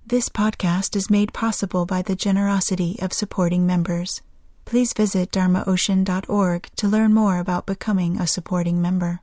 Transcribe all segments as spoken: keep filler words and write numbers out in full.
This podcast is made possible by the generosity of supporting members. Please visit dharma ocean dot org to learn more about becoming a supporting member.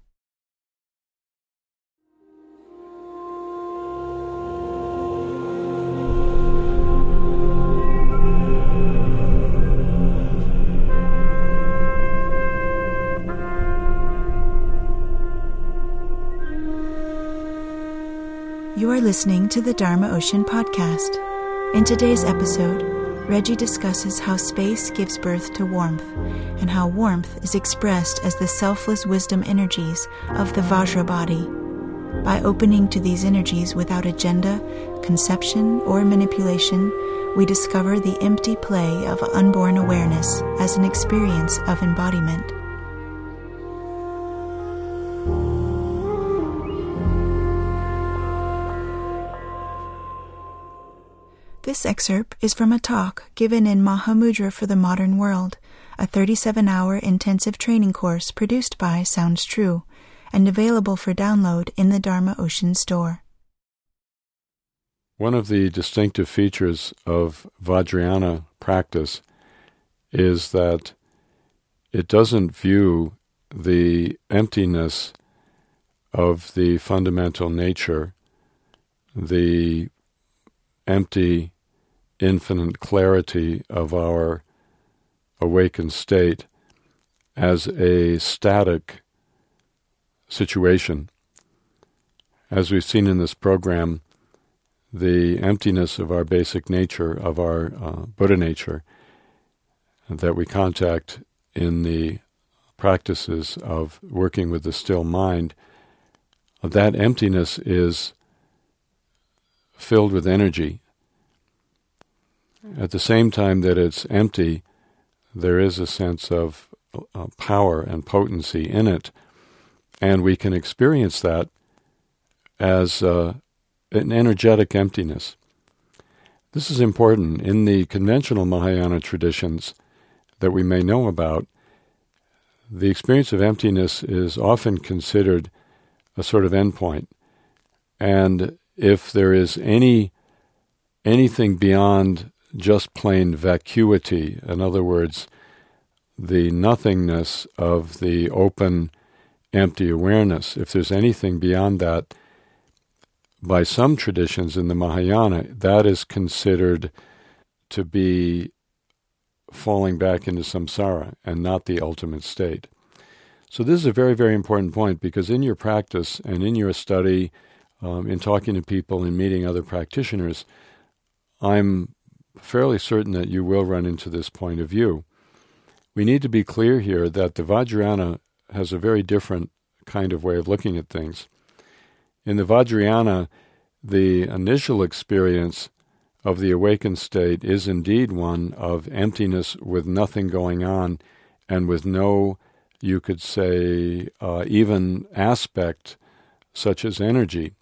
You are listening to the Dharma Ocean podcast. In today's episode, Reggie discusses how space gives birth to warmth, and how warmth is expressed as the selfless wisdom energies of the Vajra body. By opening to these energies without agenda, conception, or manipulation, we discover the empty play of unborn awareness as an experience of embodiment. This excerpt is from a talk given in Mahamudra for the Modern World, a thirty-seven hour intensive training course produced by Sounds True, and available for download in the Dharma Ocean store. One of the distinctive features of Vajrayana practice is that it doesn't view the emptiness of the fundamental nature, the empty, infinite clarity of our awakened state as a static situation. As we've seen in this program, the emptiness of our basic nature, of our uh, Buddha nature, that we contact in the practices of working with the still mind, that emptiness is filled with energy. At the same time that it's empty, there is a sense of uh, power and potency in it, and we can experience that as uh, an energetic emptiness. This is important. In the conventional Mahayana traditions that we may know about, the experience of emptiness is often considered a sort of endpoint, and if there is any anything beyond just plain vacuity, in other words, the nothingness of the open, empty awareness, if there's anything beyond that, by some traditions in the Mahayana, that is considered to be falling back into samsara and not the ultimate state. So this is a very, very important point, because in your practice and in your study, Um, in talking to people and meeting other practitioners, I'm fairly certain that you will run into this point of view. We need to be clear here that the Vajrayana has a very different kind of way of looking at things. In the Vajrayana, the initial experience of the awakened state is indeed one of emptiness with nothing going on and with no, you could say, uh, even aspect such as energy.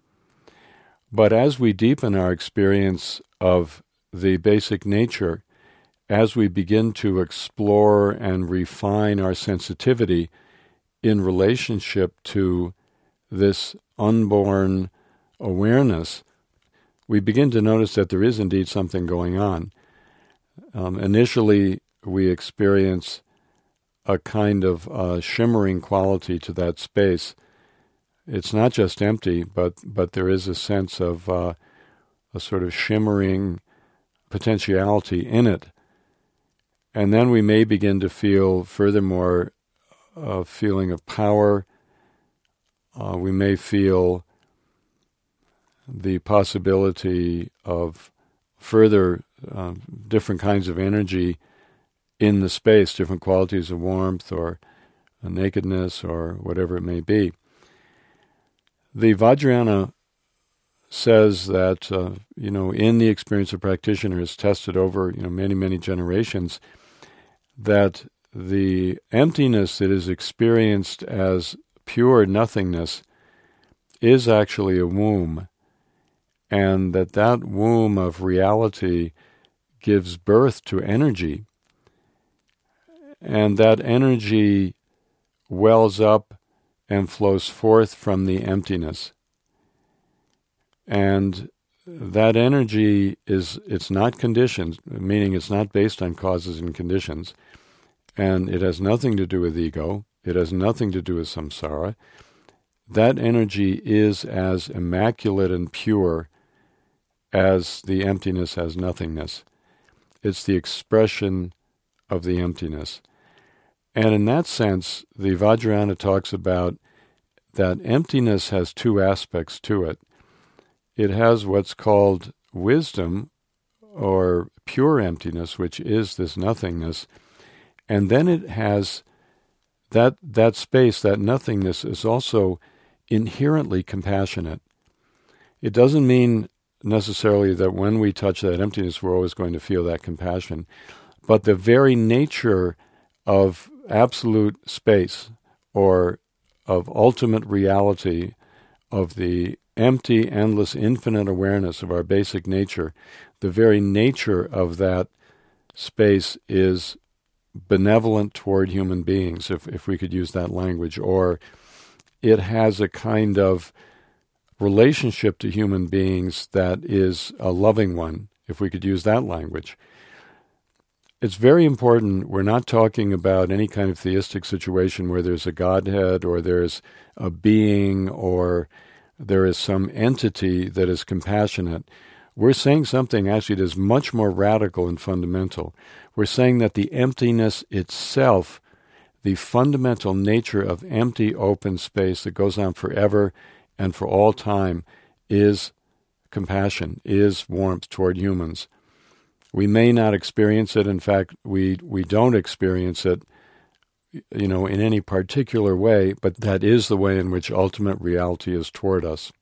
But as we deepen our experience of the basic nature, as we begin to explore and refine our sensitivity in relationship to this unborn awareness, we begin to notice that there is indeed something going on. Um, initially, we experience a kind of uh, shimmering quality to that space. It's not just empty, but but there is a sense of uh, a sort of shimmering potentiality in it. And then we may begin to feel, furthermore, a feeling of power. Uh, we may feel the possibility of further uh, different kinds of energy in the space, different qualities of warmth or uh, nakedness or whatever it may be. The Vajrayana says that, uh, you know, in the experience of practitioners tested over, you know, many, many generations, that the emptiness that is experienced as pure nothingness is actually a womb, and that that womb of reality gives birth to energy, and that energy wells up and flows forth from the emptiness. And that energy is, it's not conditioned, meaning it's not based on causes and conditions, and it has nothing to do with ego, it has nothing to do with samsara. That energy is as immaculate and pure as the emptiness as nothingness. It's the expression of the emptiness. And in that sense, the Vajrayana talks about that emptiness has two aspects to it. It has what's called wisdom, or pure emptiness, which is this nothingness, and then it has that that space, that nothingness, is also inherently compassionate. It doesn't mean necessarily that when we touch that emptiness we're always going to feel that compassion, but the very nature of absolute space, or of ultimate reality, of the empty, endless, infinite awareness of our basic nature, the very nature of that space is benevolent toward human beings, if, if we could use that language, or it has a kind of relationship to human beings that is a loving one, if we could use that language. It's very important. We're not talking about any kind of theistic situation where there's a Godhead, or there's a being, or there is some entity that is compassionate. We're saying something actually that is much more radical and fundamental. We're saying that the emptiness itself, the fundamental nature of empty, open space that goes on forever and for all time, is compassion, is warmth toward humans. We may not experience it. In fact, we we don't experience it, you know, in any particular way, but that is the way in which ultimate reality is toward us.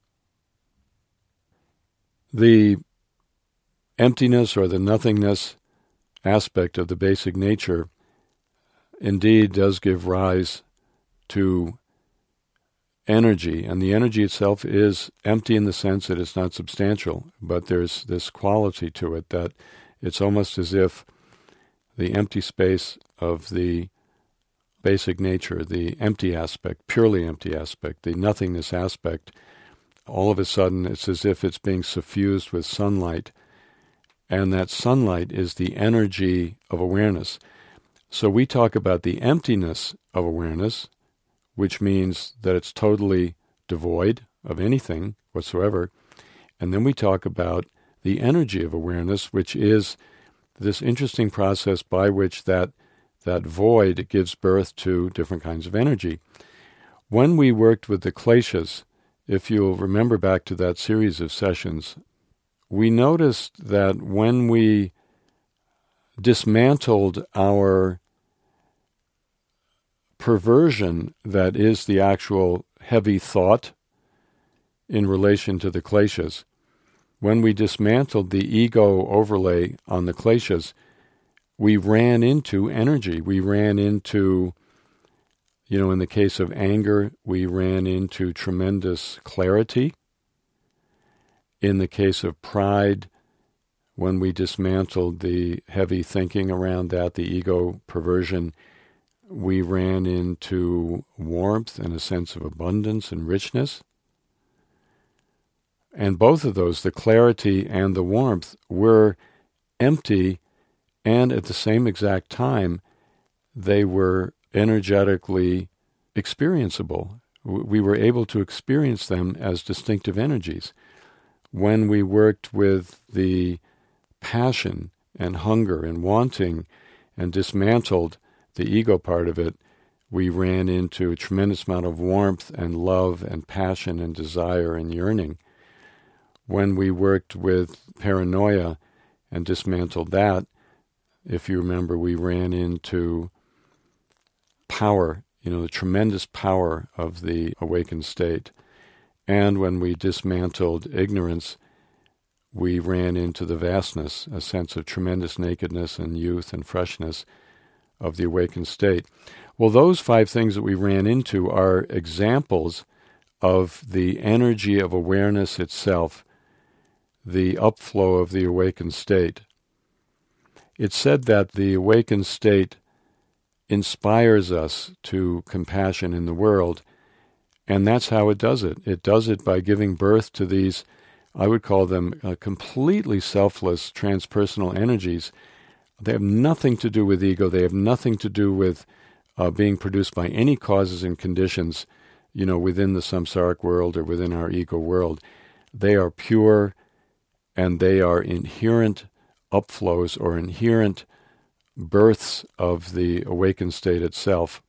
The emptiness or the nothingness aspect of the basic nature indeed does give rise to energy, and the energy itself is empty in the sense that it's not substantial, but there's this quality to it that it's almost as if the empty space of the basic nature, the empty aspect, purely empty aspect, the nothingness aspect, all of a sudden it's as if it's being suffused with sunlight, and that sunlight is the energy of awareness. So we talk about the emptiness of awareness, which means that it's totally devoid of anything whatsoever, and then we talk about the energy of awareness, which is this interesting process by which that that void gives birth to different kinds of energy. When we worked with the kleshas, if you'll remember back to that series of sessions, we noticed that when we dismantled our perversion that is the actual heavy thought in relation to the kleshas, when we dismantled the ego overlay on the kleshas, we ran into energy. We ran into, you know, in the case of anger, we ran into tremendous clarity. In the case of pride, when we dismantled the heavy thinking around that, the ego perversion, we ran into warmth and a sense of abundance and richness. And both of those, the clarity and the warmth, were empty, and at the same exact time, they were energetically experienceable. We were able to experience them as distinctive energies. When we worked with the passion and hunger and wanting and dismantled the ego part of it, we ran into a tremendous amount of warmth and love and passion and desire and yearning. When we worked with paranoia and dismantled that, if you remember, we ran into power, you know, the tremendous power of the awakened state. And when we dismantled ignorance, we ran into the vastness, a sense of tremendous nakedness and youth and freshness of the awakened state. Well, those five things that we ran into are examples of the energy of awareness itself, the upflow of the awakened state. It's said that the awakened state inspires us to compassion in the world, and that's how it does it. It does it by giving birth to these I would call them uh, completely selfless transpersonal energies. They have nothing to do with ego. They have nothing to do with uh, being produced by any causes and conditions, you know, within the samsaric world or within our ego world. They are pure, and they are inherent upflows or inherent births of the awakened state itself.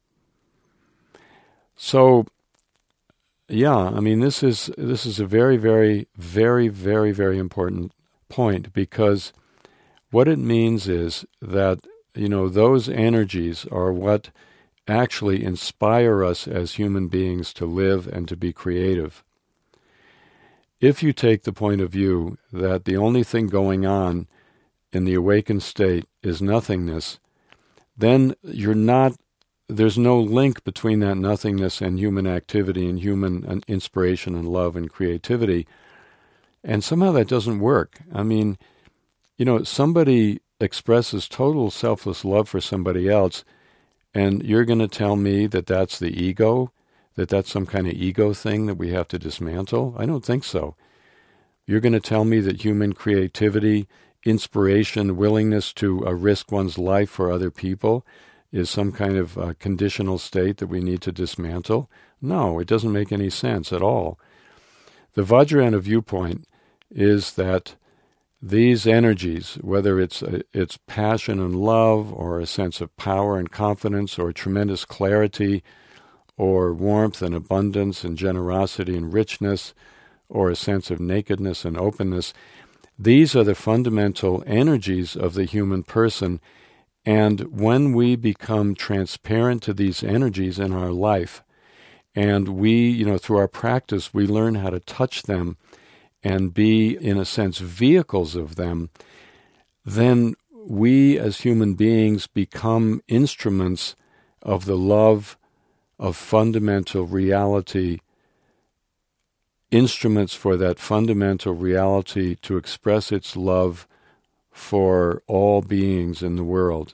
So, yeah, I mean, this is this is a very, very, very, very, very important point, because what it means is that, you know, those energies are what actually inspire us as human beings to live and to be creative. If you take the point of view that the only thing going on in the awakened state is nothingness, then you're not, there's no link between that nothingness and human activity and human inspiration and love and creativity. And somehow that doesn't work. I mean, you know, somebody expresses total selfless love for somebody else, and you're going to tell me that that's the ego, that that's some kind of ego thing that we have to dismantle? I don't think so. You're going to tell me that human creativity, inspiration, willingness to uh, risk one's life for other people is some kind of uh, conditional state that we need to dismantle? No, it doesn't make any sense at all. The Vajrayana viewpoint is that these energies, whether it's uh, it's passion and love, or a sense of power and confidence, or tremendous clarity, or warmth and abundance and generosity and richness, or a sense of nakedness and openness, these are the fundamental energies of the human person. And when we become transparent to these energies in our life, and we, you know, through our practice, we learn how to touch them and be, in a sense, vehicles of them, then we as human beings become instruments of the love of fundamental reality, instruments for that fundamental reality to express its love for all beings in the world.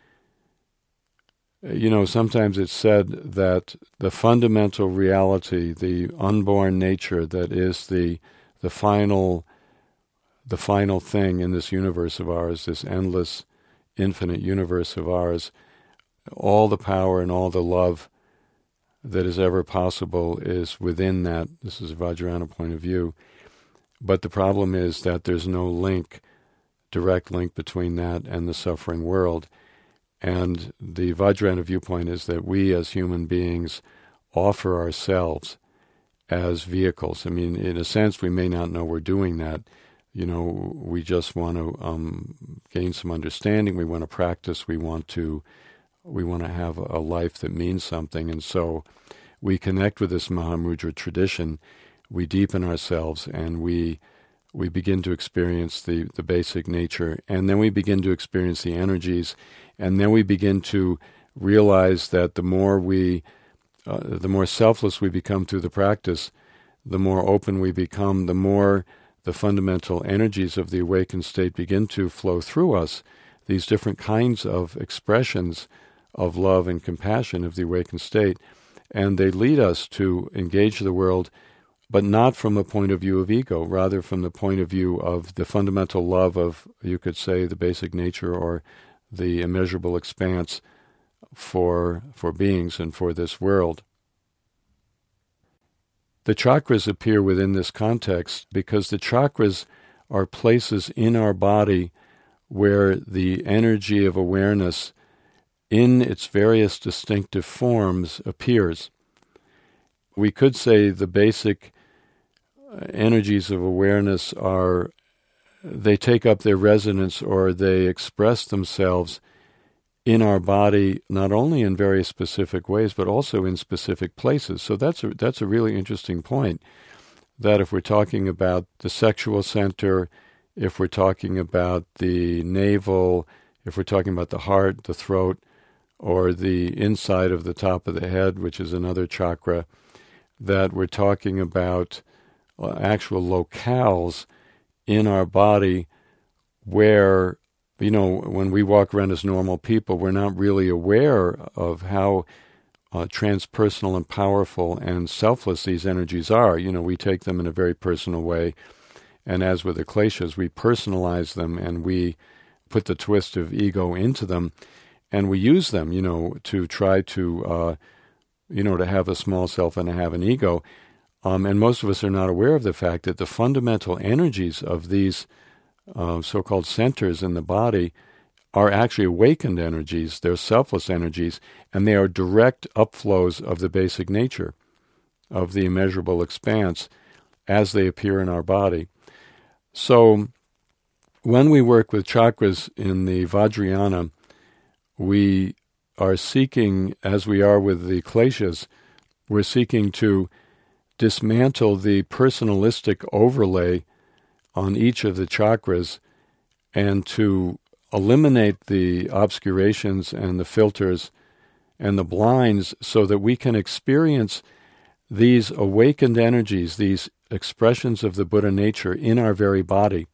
You know, sometimes it's said that the fundamental reality, the unborn nature that is the the final the final thing in this universe of ours, this endless, infinite universe of ours, all the power and all the love that is ever possible is within that. This is a Vajrayana point of view. But the problem is that there's no link, direct link between that and the suffering world. And the Vajrayana viewpoint is that we as human beings offer ourselves as vehicles. I mean, in a sense, we may not know we're doing that. You know, we just want to um, gain some understanding. We want to practice. We want to we want to have a life that means something. And so we connect with this Mahamudra tradition. We deepen ourselves, and we we begin to experience the, the basic nature. And then we begin to experience the energies. And then we begin to realize that the more we Uh, the more selfless we become through the practice, the more open we become, the more the fundamental energies of the awakened state begin to flow through us, these different kinds of expressions of love and compassion of the awakened state, and they lead us to engage the world, but not from a point of view of ego, rather from the point of view of the fundamental love of, you could say, the basic nature or the immeasurable expanse for for beings and for this world. The chakras appear within this context because the chakras are places in our body where the energy of awareness in its various distinctive forms appears. We could say the basic energies of awareness are, they take up their resonance or they express themselves in our body, not only in very specific ways, but also in specific places. So that's a, that's a really interesting point, that if we're talking about the sexual center, if we're talking about the navel, if we're talking about the heart, the throat, or the inside of the top of the head, which is another chakra, that we're talking about uh, actual locales in our body where, you know, when we walk around as normal people, we're not really aware of how uh, transpersonal and powerful and selfless these energies are. You know, we take them in a very personal way, And as with the kleshas, we personalize them and we put the twist of ego into them, and we use them, you know, to try to, uh, you know, to have a small self and to have an ego. Um, and most of us are not aware of the fact that the fundamental energies of these uh, so-called centers in the body are actually awakened energies. They're selfless energies, and they are direct upflows of the basic nature of the immeasurable expanse as they appear in our body. So when we work with chakras in the Vajrayana, we are seeking, as we are with the kleshas, we're seeking to dismantle the personalistic overlay on each of the chakras and to eliminate the obscurations and the filters and the blinds so that we can experience these awakened energies, these expressions of the Buddha nature in our very body.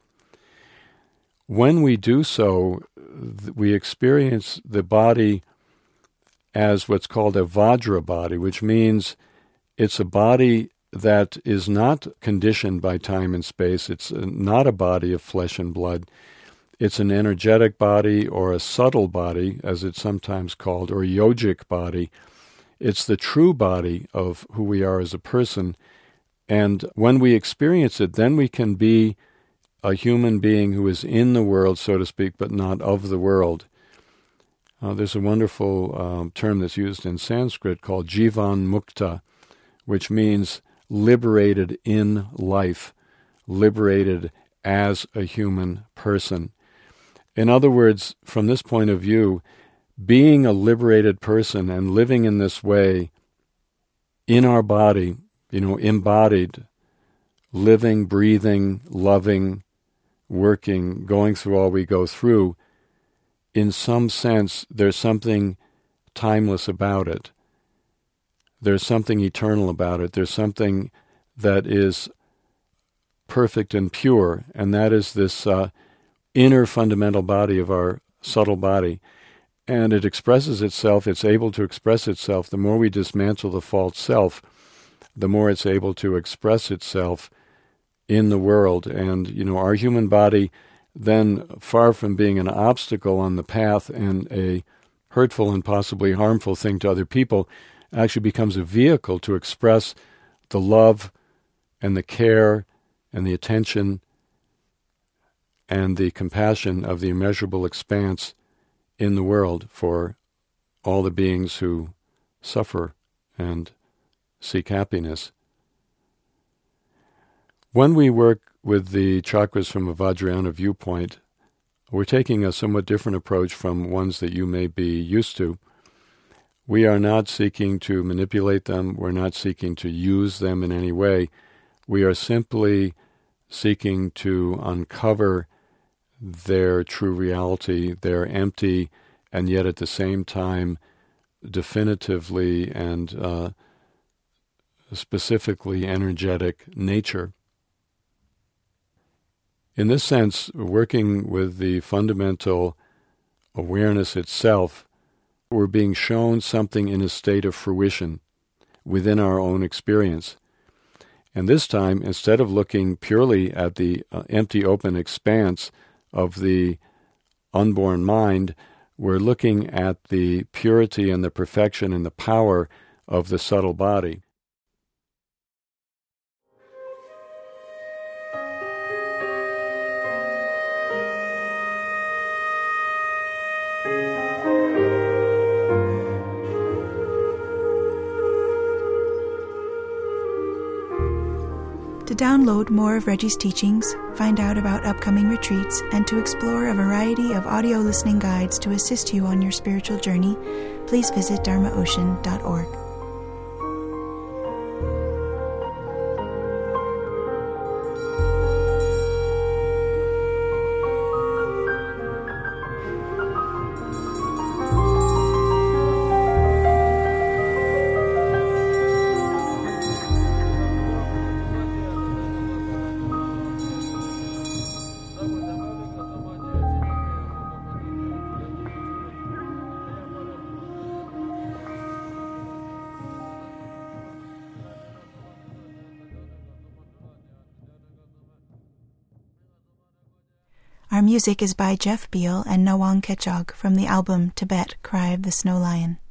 When we do so, we experience the body as what's called a Vajra body, which means it's a body that is not conditioned by time and space. It's not a body of flesh and blood. It's an energetic body, or a subtle body, as it's sometimes called, or a yogic body. It's the true body of who we are as a person. And when we experience it, then we can be a human being who is in the world, so to speak, but not of the world. Uh, there's a wonderful um, term that's used in Sanskrit called Jivan Mukta, which means liberated in life, liberated as a human person. In other words, from this point of view, being a liberated person and living in this way in our body, you know, embodied, living, breathing, loving, working, going through all we go through, in some sense, there's something timeless about it. There's something eternal about it. There's something that is perfect and pure, and that is this uh, inner fundamental body of our subtle body. And it expresses itself, it's able to express itself. The more we dismantle the false self, the more it's able to express itself in the world. And, you know, our human body then, far from being an obstacle on the path and a hurtful and possibly harmful thing to other people, actually becomes a vehicle to express the love and the care and the attention and the compassion of the immeasurable expanse in the world for all the beings who suffer and seek happiness. When we work with the chakras from a Vajrayana viewpoint, we're taking a somewhat different approach from ones that you may be used to. We are not seeking to manipulate them. We're not seeking to use them in any way. We are simply seeking to uncover their true reality, their empty and yet at the same time definitively and uh, specifically energetic nature. In this sense, working with the fundamental awareness itself, we're being shown something in a state of fruition within our own experience. And this time, instead of looking purely at the uh, empty, open expanse of the unborn mind, we're looking at the purity and the perfection and the power of the subtle body. To download more of Reggie's teachings, find out about upcoming retreats, and to explore a variety of audio listening guides to assist you on your spiritual journey, please visit dharma ocean dot org. Our music is by Jeff Beal and Nawang Kechog from the album Tibet, Cry of the Snow Lion.